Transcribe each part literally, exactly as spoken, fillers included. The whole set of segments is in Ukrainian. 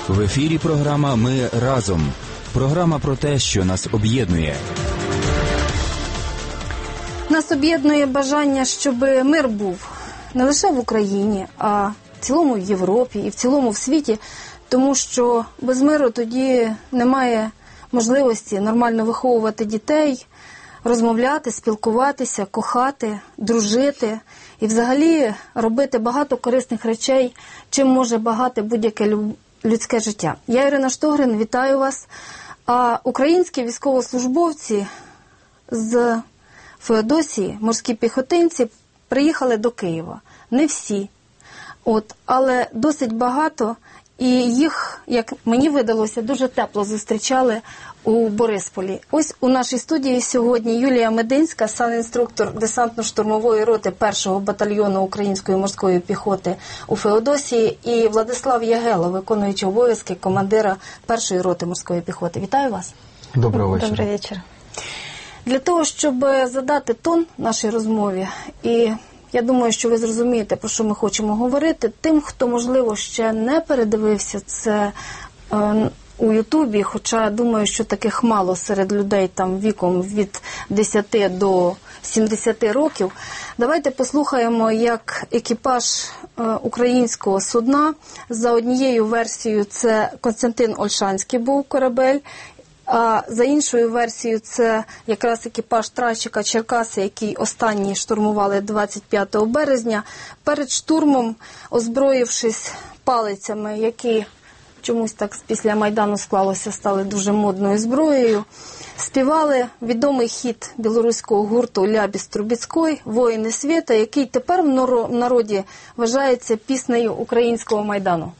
В ефірі програма «Ми разом». Програма про те, що нас об'єднує. Нас об'єднує бажання, щоб мир був не лише в Україні, а в цілому в Європі і в цілому в світі, тому що без миру тоді немає можливості нормально виховувати дітей, розмовляти, спілкуватися, кохати, дружити і взагалі робити багато корисних речей, чим може багати будь-яке людське життя. Я Ірина Штогрин, вітаю вас. А українські військовослужбовці з Феодосії, морські піхотинці, приїхали до Києва. Не всі, от, але досить багато, і їх, як мені видалося, дуже тепло зустрічали у Борисполі. Ось у нашій студії сьогодні Юлія Мединська, санінструктор десантно-штурмової роти першого батальйону Української морської піхоти у Феодосії, і Владислав Ягела, виконуючий обов'язки командира першої роти морської піхоти. Вітаю вас. Доброго вечора. Добрий вечір. Для того, щоб задати тон нашій розмові, і я думаю, що ви зрозумієте, про що ми хочемо говорити, тим, хто, можливо, ще не передивився це е, у Ютубі, хоча думаю, що таких мало серед людей там віком від десяти до сімдесяти років, давайте послухаємо, як екіпаж е, українського судна, за однією версією це Костянтин Ольшанський був корабель, а за іншою версією це якраз екіпаж тральщика Черкаси, який останній штурмували двадцять п'ятого березня. Перед штурмом, озброївшись палицями, які чомусь так після Майдану склалося, стали дуже модною зброєю, співали відомий хіт білоруського гурту «Лябіс Трубецькой» «Воїни світа», який тепер в народі вважається піснею українського Майдану.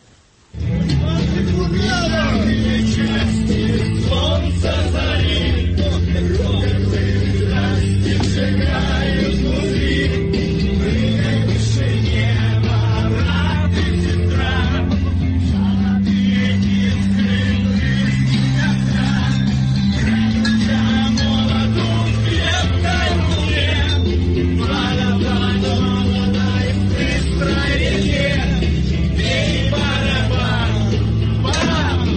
Солнце зари, розы расцветают внутри, мы выше неба, рады ветра, золотые искры, ветра, красота молоду в крепкой луне, барабан молодой в быстрой реке, бей барабан, бам!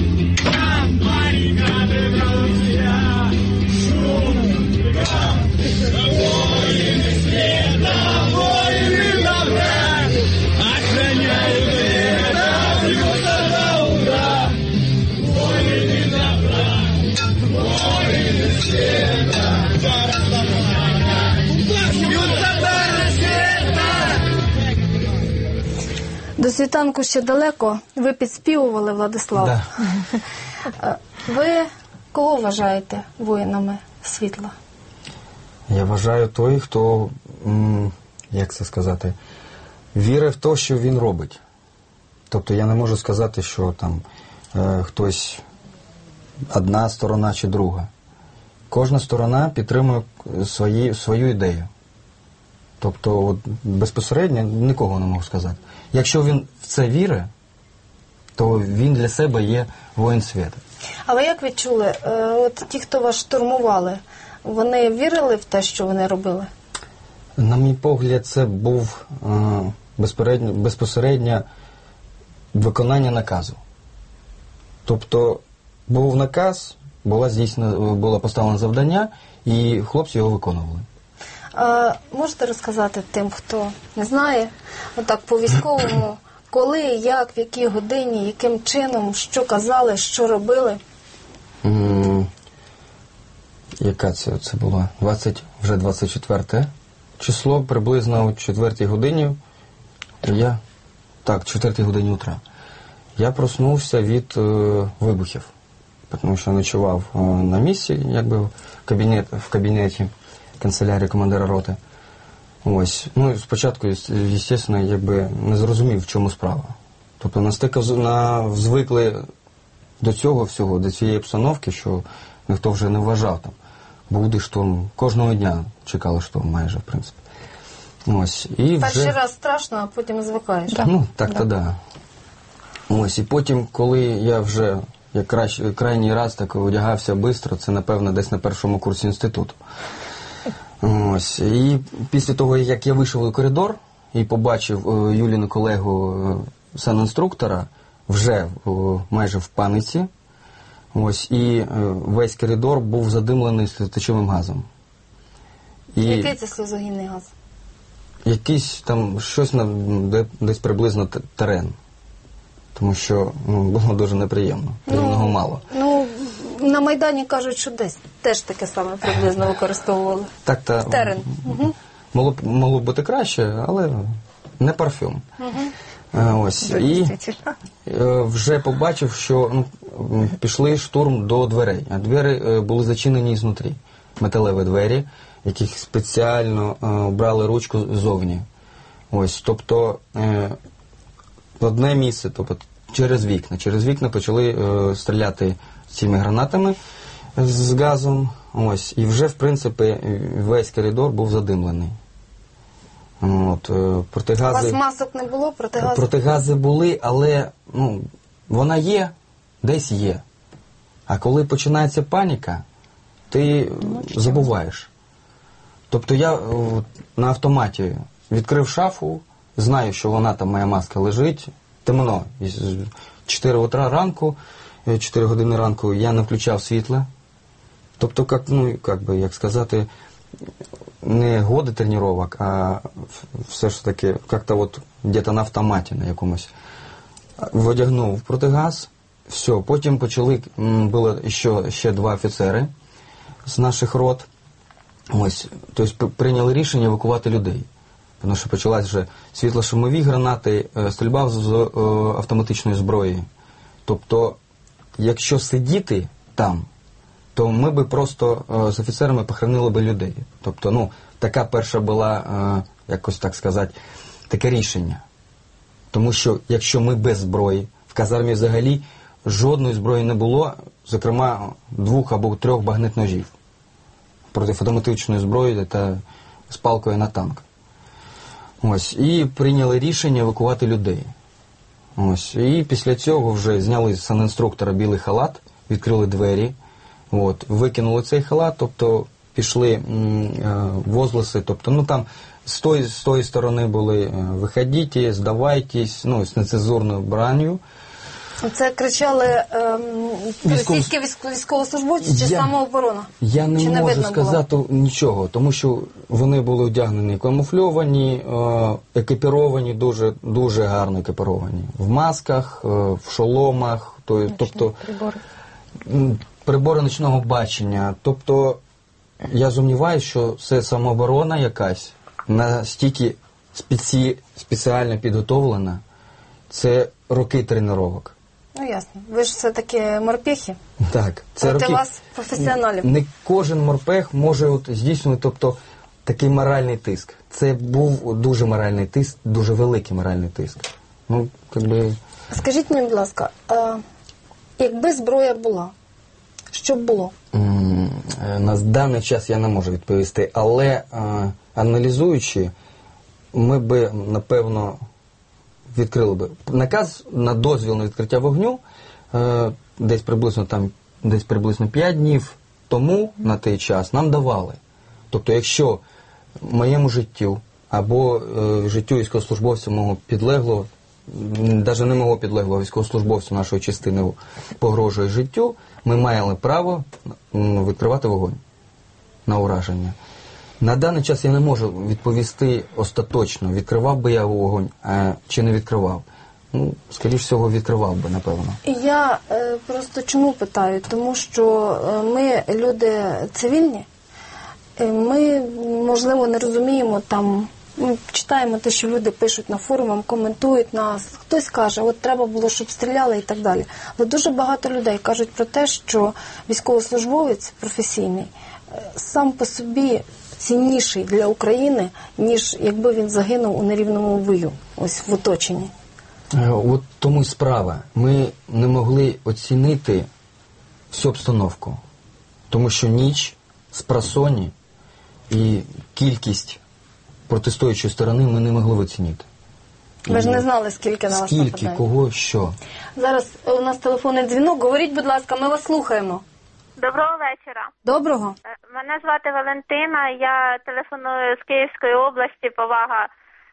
До світанку ще далеко. Ви підспівували, Владислав. Да. Ви кого вважаєте воїнами світла? Я вважаю той, хто, як це сказати, вірить в те, що він робить. Тобто я не можу сказати, що там е, хтось, одна сторона чи друга. Кожна сторона підтримує свої, свою ідею. Тобто от, безпосередньо нікого не можу сказати. Якщо він в це вірить, то він для себе є воїн світу. А ви як відчули, от ті, хто вас штурмували, вони вірили в те, що вони робили? На мій погляд, це був е, безпосередньо, безпосередньо виконання наказу. Тобто був наказ, була здійснена, було поставлено завдання, і хлопці його виконували. А можете розказати тим, хто не знає, отак по-військовому, коли, як, в якій годині, яким чином, що казали, що робили? Mm, яка це, це була? двадцять, вже двадцять четверте число, приблизно о четвертій годині. Я, так, четвертій годині утра. Я проснувся від е, вибухів, тому що ночував е, на місці, якби в, кабінет, в кабінеті канцелярії командира роти. Ось. Ну, спочатку, звісно, якби не зрозумів, в чому справа. Тобто настільки на, звикли до цього всього, до цієї обстановки, що ніхто вже не вважав там. Буде штурм. Кожного дня чекали штурм майже, в принципі. Ось. І перший вже... раз страшно, а потім звикаєш. Ну, так-то да. Ось. І потім, коли я вже як край... крайній раз так одягався швидко, це, напевно, десь на першому курсі інституту. Ось. І після того, як я вийшов у коридор і побачив Юліну колегу санінструктора, вже о, майже в паниці. Ось, і е, весь коридор був задимлений сльозоточивим газом. І Який це сльозогінний газ? якийсь там щось на де, десь приблизно т- терен. Тому що ну, було дуже неприємно. Приємного мало. Ну, на Майдані кажуть, що десь теж таке саме приблизно використовували. Так та Терен. Угу. могло, б- могло б бути краще, але не парфюм. Угу. Ось. І е, вже побачив, що ну, м, пішли штурм до дверей. А двері е, були зачинені знутрі. Металеві двері, яких спеціально е, брали ручку ззовні. Ось, тобто е, одне місце, тобто через вікна. Через вікна почали е, стріляти цими гранатами з газом. Ось, і вже, в принципі, весь коридор був задимлений. От, е, У протигази, вас масок не було, протигази? протигази були, але ну, вона є, десь є. А коли починається паніка, ти забуваєш. Тобто я о, на автоматі відкрив шафу, знаю, що вона там, моя маска лежить, темно. чотири утра ранку, чотири години ранку я не включав світло. Тобто, як, ну, як би, як сказати, не годи тренувань, а все ж таки, як-то от где-то на автоматі на якомусь. Одягнув протигаз, все, потім почали, м, було ще, ще два офіцери з наших рот. Ось, тобто прийняли рішення евакувати людей. Тому що почалась вже світлошумові гранати, е, стрільба з е, автоматичної зброї. Тобто, якщо сидіти там, то ми би просто е, з офіцерами похоронили би людей. Тобто, ну, така перша була, е, якось так сказати, таке рішення. Тому що, якщо ми без зброї, в казармі взагалі жодної зброї не було, зокрема, двох або трьох багнет-ножів проти автоматичної зброї та з палкою на танк. Ось, і прийняли рішення евакувати людей. Ось, і після цього вже зняли з санінструктора білий халат, відкрили двері, от, викинули цей халат, тобто пішли м, е, возгласи, тобто, ну там з тої, з тої сторони були е, «виходіть, здавайтесь», ну, з нецензурною бранню. Це кричали ем, Військов- російські військ- військовослужбовці чи Я- самооборона? Я не Чи не можу видно було? сказати нічого, тому що вони були одягнені камуфльовані, е, екіпіровані, дуже, дуже гарно екіпіровані. В масках, е, в шоломах, то, тобто Прибори. м, прибори нічного бачення. Тобто я сумніваюся, що це самооборона якась, настільки спеці, спеціально підготовлена. Це роки тренувань. Ну, ясно. Ви ж все-таки морпехи. Так, це Проти роки. вас професіоналів. Не кожен морпех може от здійснювати, тобто, такий моральний тиск. Це був дуже моральний тиск, дуже великий моральний тиск. Ну, якби... Скажіть мені, будь ласка, а, якби зброя була, що б було? м, е, На даний час я не можу відповісти, але е, аналізуючи, ми би, напевно, відкрили би. Наказ на дозвіл на відкриття вогню е, десь приблизно там, десь приблизно п'ять днів тому на той час нам давали. Тобто, якщо моєму життю або е, життю військовослужбовця мого підлеглого, навіть не мого підлеглого, військовослужбовця нашої частини погрожує життю, ми маємо право м, відкривати вогонь на ураження. На даний час я не можу відповісти остаточно, відкривав би я вогонь а, чи не відкривав. Ну, скоріш всього, відкривав би, напевно. Я е, просто чому питаю? Тому що е, ми люди цивільні, е, ми, можливо, не розуміємо там, ми читаємо те, що люди пишуть на форумах, коментують нас, хтось каже, от треба було, щоб стріляли і так далі. Але дуже багато людей кажуть про те, що військовослужбовець професійний е, сам по собі цінніший для України, ніж якби він загинув у нерівному бою, ось в оточенні. Е, От тому й справа. Ми не могли оцінити всю обстановку. Тому що ніч, спросоні і кількість протистоючої сторони ми не могли оцінити. Ви ж не знали, скільки на вас Скільки, нападає. кого, що. Зараз у нас телефонний дзвінок. Говоріть, будь ласка, ми вас слухаємо. Доброго вечора. Доброго. Е, Мене звати Валентина, я телефоную з Київської області, повага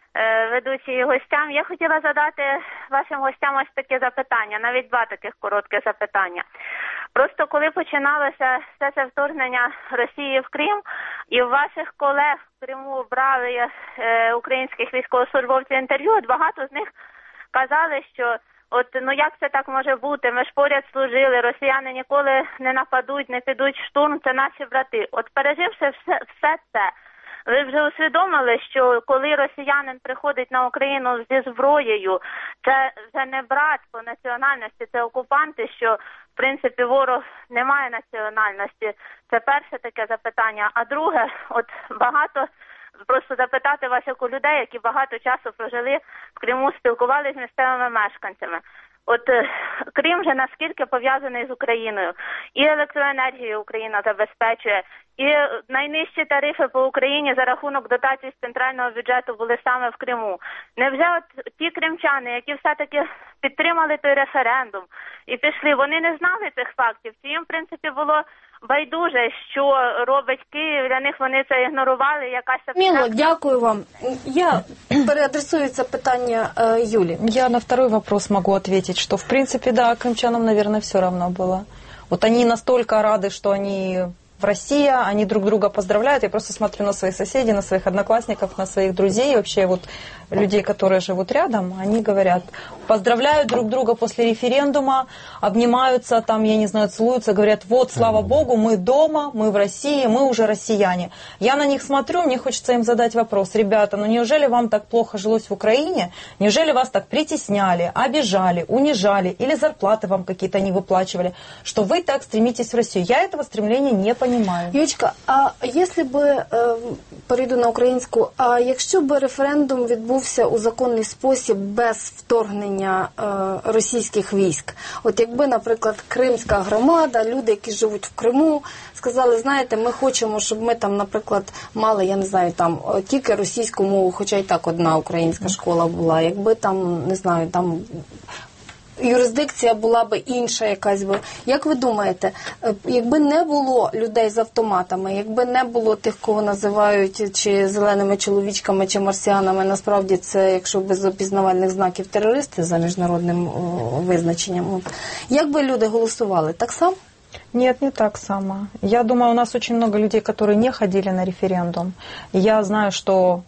ведучі і гостям. Я хотіла задати вашим гостям ось таке запитання, навіть два таких коротких запитання. Просто коли починалося все це вторгнення Росії в Крим, і в ваших колег в Криму брали е, українських військовослужбовців інтерв'ю, от багато з них казали, що от ну як це так може бути, ми ж поряд служили, росіяни ніколи не нападуть, не підуть в штурм, це наші брати. От переживши все, все це, ви вже усвідомили, що коли росіянин приходить на Україну зі зброєю, це вже не брат по національності, це окупанти, що в принципі ворог не має національності. Це перше таке запитання. А друге, от багато, просто запитати вас як у людей, які багато часу прожили в Криму, спілкувалися з місцевими мешканцями. От Крим же наскільки пов'язаний з Україною. І електроенергію Україна забезпечує, і найнижчі тарифи по Україні за рахунок дотацій з центрального бюджету були саме в Криму. Невже от ті кримчани, які все-таки підтримали той референдум і пішли, вони не знали цих фактів? Чи їм, в принципі, було байдуже, що робить Київ, для них вони це ігнорували, якась... Міло, дякую вам. Я переадресую це питання э, Юлі. Я на второй вопрос могу ответить, что, в принципе, да, крымчанам, наверное, все равно было. Вот они настолько рады, что они в России, они друг друга поздравляют. Я просто смотрю на своих соседей, на своих одноклассников, на своих друзей, вообще вот людей, которые живут рядом, они говорят, поздравляют друг друга после референдума, обнимаются, там, я не знаю, целуются, говорят, вот, слава Богу, мы дома, мы в России, мы уже россияне. Я на них смотрю, мне хочется им задать вопрос, ребята, ну неужели вам так плохо жилось в Украине? Неужели вас так притесняли, обижали, унижали, или зарплаты вам какие-то не выплачивали, что вы так стремитесь в Россию? Я этого стремления не понимаю. Юлечка, а якщо би, е, перейду на українську, а якщо б референдум відбувся у законний спосіб без вторгнення е, російських військ, от якби, наприклад, кримська громада, люди, які живуть в Криму, сказали, знаєте, ми хочемо, щоб ми там, наприклад, мали, я не знаю, там тільки російську мову, хоча і так одна українська школа була, якби там, не знаю, там юрисдикція була б інша якась би. Як ви думаєте, якби не було людей з автоматами, якби не було тих, кого називають чи зеленими чоловічками, чи марсіанами, насправді це, якщо без опізнавальних знаків, терористи за міжнародним о, визначенням, як би люди голосували? Так само? Нет, не так само. Я думаю, у нас очень много людей, которые не ходили на референдум. Я знаю, что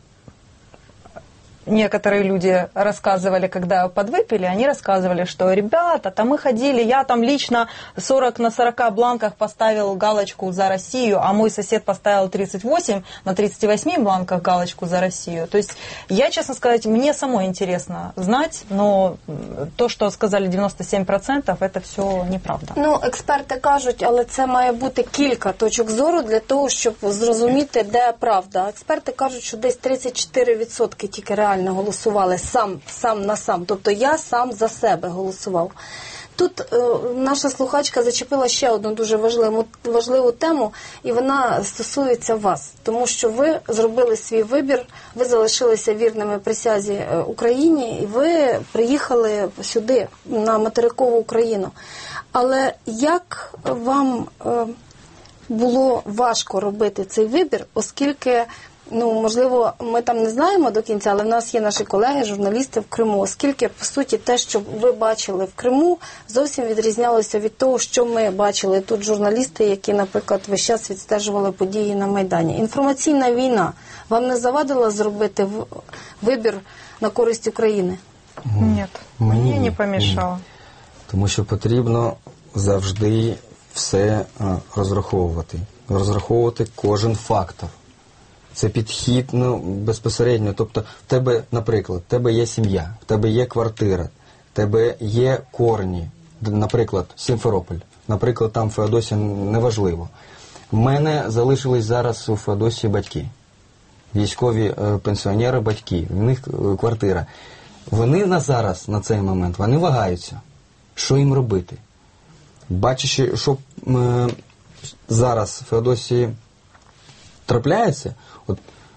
некоторые люди рассказывали, когда подвыпили, они рассказывали, что ребята, там мы ходили, я там лично сорок на сорока бланках поставил галочку за Россию, а мой сосед поставил тридцать восемь на тридцати восьми бланках галочку за Россию. То есть я, честно сказать, мне самой интересно знать, но то, что сказали девяносто семь процентов, это все неправда. Ну, експерти кажуть, але це має бути кілька точок зору для того, щоб зрозуміти, де правда. Експерти кажуть, що десь тридцять чотири відсотки тільки реально голосували сам, сам на сам. Тобто я сам за себе голосував. Тут е, наша слухачка зачепила ще одну дуже важливу, важливу тему, і вона стосується вас. Тому що ви зробили свій вибір, ви залишилися вірними присязі Україні, і ви приїхали сюди, на материкову Україну. Але як вам е, було важко робити цей вибір, оскільки, ну, можливо, ми там не знаємо до кінця, але в нас є наші колеги, журналісти в Криму, оскільки, по суті, те, що ви бачили в Криму, зовсім відрізнялося від того, що ми бачили тут журналісти, які, наприклад, весь час відстежували події на Майдані. Інформаційна війна вам не завадила зробити вибір на користь України? Ні, мені не помішало. Тому що потрібно завжди все розраховувати. Розраховувати кожен фактор. Це підхід, ну, безпосередньо. Тобто, в тебе, наприклад, в тебе є сім'я, в тебе є квартира, в тебе є корені. Наприклад, Сімферополь. Наприклад, там Феодосія, неважливо. В мене залишились зараз у Феодосії батьки. Військові е, пенсіонери, батьки. В них е, квартира. Вони на зараз, на цей момент, вони вагаються. Що їм робити? Бачачи, що е, зараз в Феодосії трапляється, от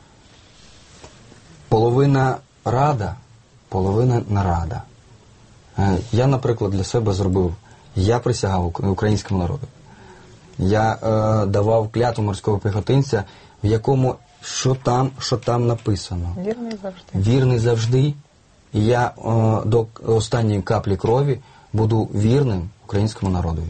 половина рада, половина нарада. Е, я, наприклад, для себе зробив, я присягав українському народу. Я е, давав клятву морського піхотинця, в якому що там, що там написано. Вірний завжди. Вірний завжди. І я о, до останньої каплі крові буду вірним українському народові.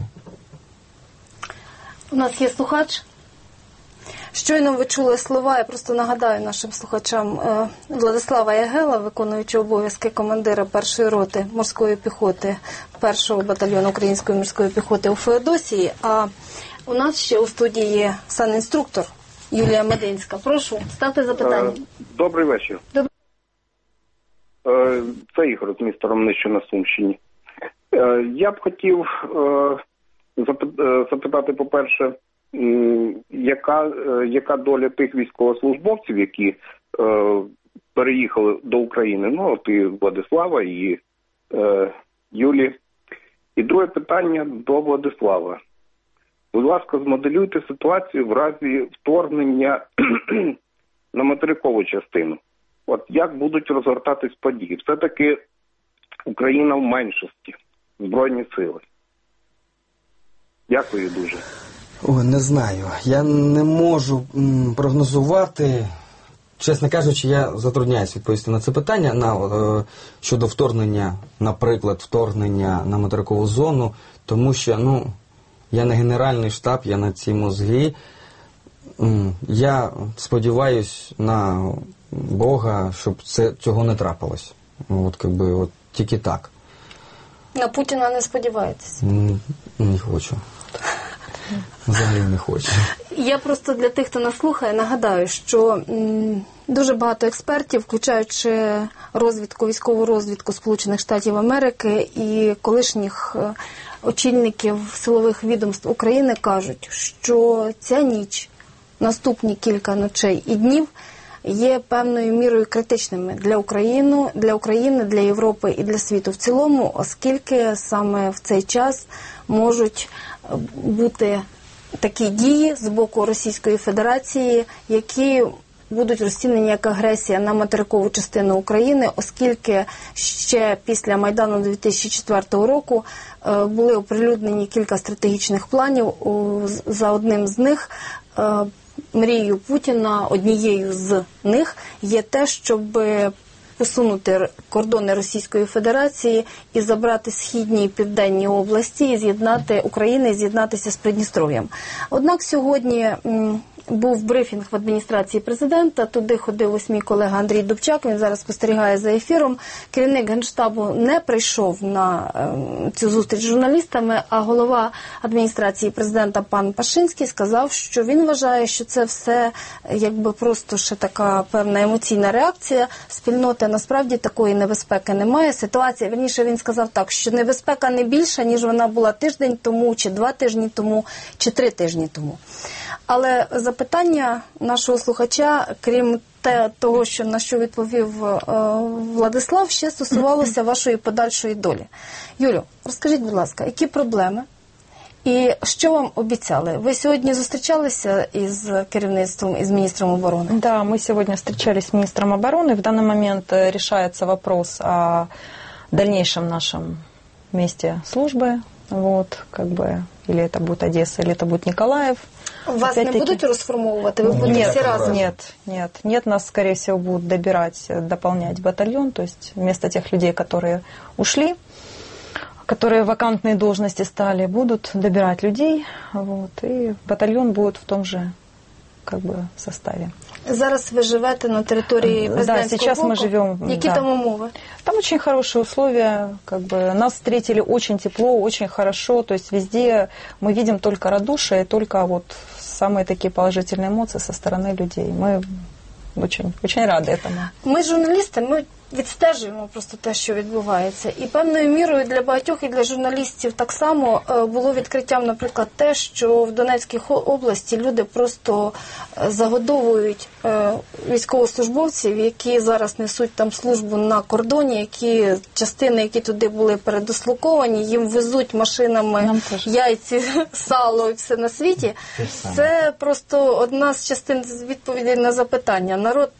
У нас є слухач. Щойно ви чули слова, я просто нагадаю нашим слухачам, Владислава Ягела, виконуючи обов'язки командира першої роти морської піхоти першого батальйону української морської піхоти у Феодосії, а у нас ще у студії є санінструктор Юлія Мединська. Прошу, ставте запитання. Добрий вечір. Добрий. Це Ігор з міста Ромнище на Сумщині. Я б хотів запитати, по-перше, яка, яка доля тих військовослужбовців, які переїхали до України, ну, от і Владислава, і Юлі. І друге питання до Владислава. Будь ласка, змоделюйте ситуацію в разі вторгнення на материкову частину. От як будуть розгортатись події? Все-таки Україна в меншості, Збройні сили. Дякую дуже. Ой, не знаю. Я не можу м, прогнозувати. Чесно кажучи, я затрудняюсь відповісти на це питання на, е, щодо вторгнення, наприклад, вторгнення на материкову зону, тому що, ну, я не генеральний штаб, я на ці мозги. М, я сподіваюсь на Бога, щоб це, цього не трапилось. От, якби, от, тільки так. На Путіна не сподіваєтесь? М, не хочу. Взагалі не хочу. Я просто для тих, хто нас слухає, нагадаю, що м, дуже багато експертів, включаючи розвідку, військову розвідку Сполучених Штатів Америки і колишніх е, очільників силових відомств України, кажуть, що ця ніч, наступні кілька ночей і днів є певною мірою критичними для України, для України, для Європи і для світу в цілому, оскільки саме в цей час можуть бути такі дії з боку Російської Федерації, які будуть розцінені як агресія на материкову частину України, оскільки ще після Майдану дві тисячі четвертого року були оприлюднені кілька стратегічних планів. За одним з них мрією Путіна, однією з них є те, щоб посунути кордони Російської Федерації і забрати східні і південні області, і з'єднати Україну, і з'єднатися з Придністров'ям. Однак сьогодні м, був брифінг в адміністрації президента, туди ходив ось мій колега Андрій Дубчак, він зараз спостерігає за ефіром. Керівник Генштабу не прийшов на е, цю зустріч з журналістами, а голова адміністрації президента пан Пашинський сказав, що він вважає, що це все якби просто ще така певна емоційна реакція. Спільноти насправді такої небезпеки немає. Ситуація, вірніше він сказав так, що небезпека не більша, ніж вона була тиждень тому, чи два тижні тому, чи три тижні тому. Але запитання нашого слухача, крім те, того, що, на що відповів е, Владислав, ще стосувалося вашої подальшої долі. Юлю, розкажіть, будь ласка, які проблеми і що вам обіцяли? Ви сьогодні зустрічалися із керівництвом, із міністром оборони? Да, мы сегодня встречались с министром обороны. В данный момент решается вопрос о дальнейшем нашем месте службы. Вот, как бы, или это будет Одесса, или это будет Николаев. Вас не будут расформовывать? Вы будете нет, все разом? Нет, нет, нет, нас, скорее всего, будут добирать, дополнять батальон, то есть вместо тех людей, которые ушли, которые вакантные должности стали, будут добирать людей, вот, и батальон будет в том же, как бы, составе. Зараз ви живете на території президентського Да, сейчас блоку? мы живем. Які да. там умови? Там очень хорошие условия, как бы нас встретили очень тепло, очень хорошо, то есть везде мы видим только радушие, только вот самые такие положительные эмоции со стороны людей. Мы очень, очень рады этому. Ми, журналісти, ми відстежуємо просто те, що відбувається. І певною мірою для багатьох і для журналістів так само було відкриттям, наприклад, те, що в Донецькій області люди просто загодовують військовослужбовців, які зараз несуть там службу на кордоні, які частини, які туди були передислоковані, їм везуть машинами яйці, сало і все на світі. Це просто одна з частин відповідей на запитання. Народ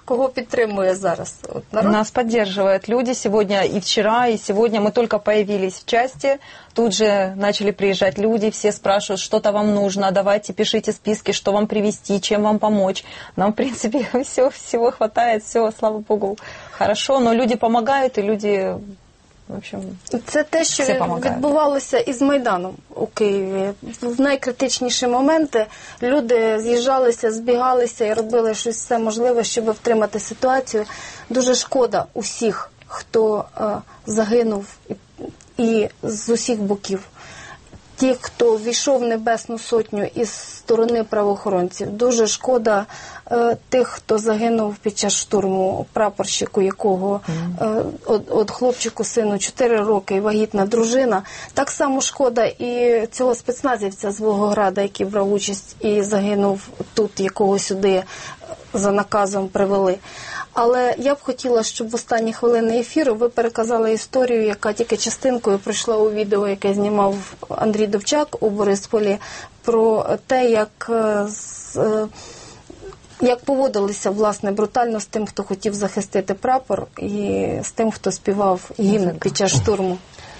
кого підтримує зараз? От народ? Нас поддерживают люди сегодня и вчера, и сегодня. Мы только появились в части, тут же начали приезжать люди, все спрашивают, что-то вам нужно, давайте пишите списки, что вам привезти, чем вам помочь. Нам, в принципе, все, всего хватает, все, слава богу, хорошо, но люди помогают, и люди... В общем, це те, що всі помагають. відбувалося із Майданом у Києві. В найкритичніші моменти люди з'їжджалися, збігалися і робили щось все можливе, щоб втримати ситуацію. Дуже шкода усіх, хто е, загинув і, і з усіх боків. Ті, хто війшов в Небесну Сотню із сторони правоохоронців. Дуже шкода е, тих, хто загинув під час штурму, прапорщику якого, е, от, от хлопчику сину чотири роки і вагітна дружина. Так само шкода і цього спецназівця з Волгограда, який брав участь і загинув тут, якого сюди за наказом привели. Але я б хотіла, щоб в останні хвилини ефіру ви переказали історію, яка тільки частинкою пройшла у відео, яке знімав Андрій Довчак у Борисполі, про те, як, як поводилися, власне, брутально з тим, хто хотів захистити прапор, і з тим, хто співав гімн під час штурму.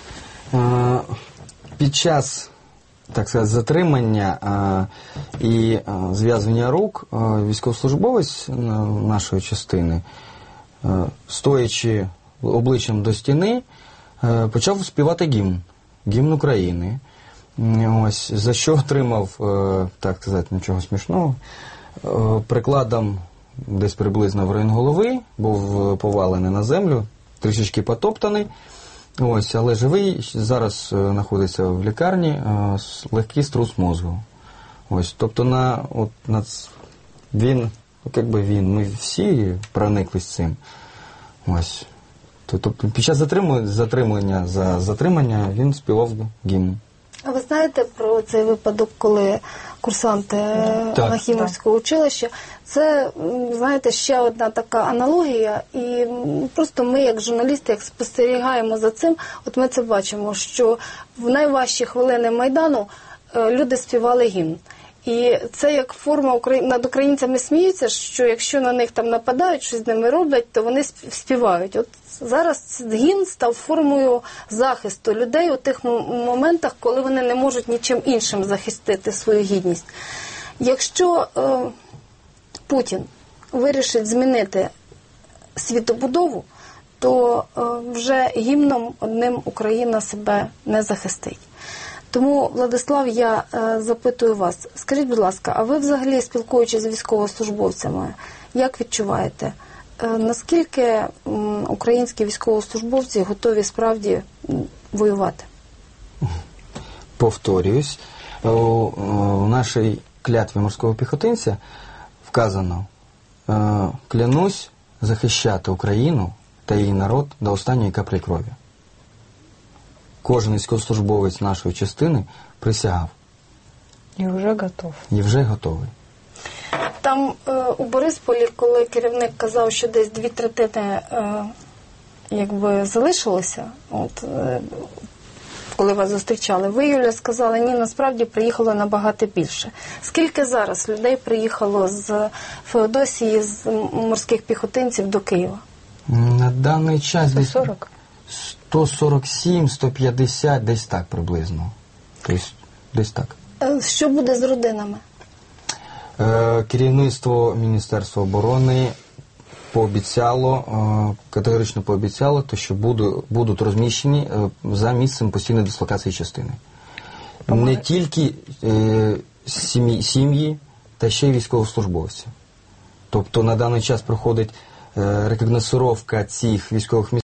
Під час, так сказати, затримання а, і а, зв'язування рук а, військовослужбовець нашої частини, а, стоячи обличчям до стіни, а, почав співати гімн, гімн України. Ось, за що отримав, а, так сказати, нічого смішного, а, прикладом десь приблизно в район голови, був повалений на землю, трішечки потоптаний. Ось, але живий, зараз е, знаходиться в лікарні, е, легкий струс мозку. Ось, тобто на, от, на, він, якби він, ми всі прониклись цим. Ось. Тобто під час затримання, затримання за затримання він співав гімн. А ви знаєте про цей випадок, коли курсанти Так. Нахімовського училища? Це, знаєте, ще одна така аналогія, і просто ми, як журналісти, як спостерігаємо за цим, от ми це бачимо, що в найважчі хвилини Майдану люди співали гімн. І це як форма, над українцями сміються, що якщо на них там нападають, щось з ними роблять, то вони співають. От зараз гімн став формою захисту людей у тих моментах, коли вони не можуть нічим іншим захистити свою гідність. Якщо е, Путін вирішить змінити світобудову, то е, вже гімном одним Україна себе не захистить. Тому, Владислав, я е, запитую вас, скажіть, будь ласка, а ви взагалі, спілкуючись з військовослужбовцями, як відчуваєте, е, наскільки м, українські військовослужбовці готові справді м, воювати? Повторююсь, у, у нашій клятві морського піхотинця вказано: е, клянусь захищати Україну та її народ до останньої каплі крові. Кожен військовослужбовець нашої частини присягав. І вже готов. І вже готовий. Там е, у Борисполі, коли керівник казав, що десь дві третини е, якби залишилося, от, е, коли вас зустрічали, ви, Юля, сказали, ні, насправді приїхало набагато більше. Скільки зараз людей приїхало з Феодосії, з морських піхотинців до Києва? На даний час сто сорок? сто сорок сім - сто п'ятдесят, десь так приблизно. Тобто, десь так. Що буде з родинами? Е, керівництво Міністерства оборони пообіцяло, е, категорично пообіцяло, то, що буду, будуть розміщені е, за місцем постійної дислокації частини. Не тільки е, сім'ї, сім'ї, та ще й військовослужбовці. Тобто на даний час проходить е, рекогносцировка цих військових місць.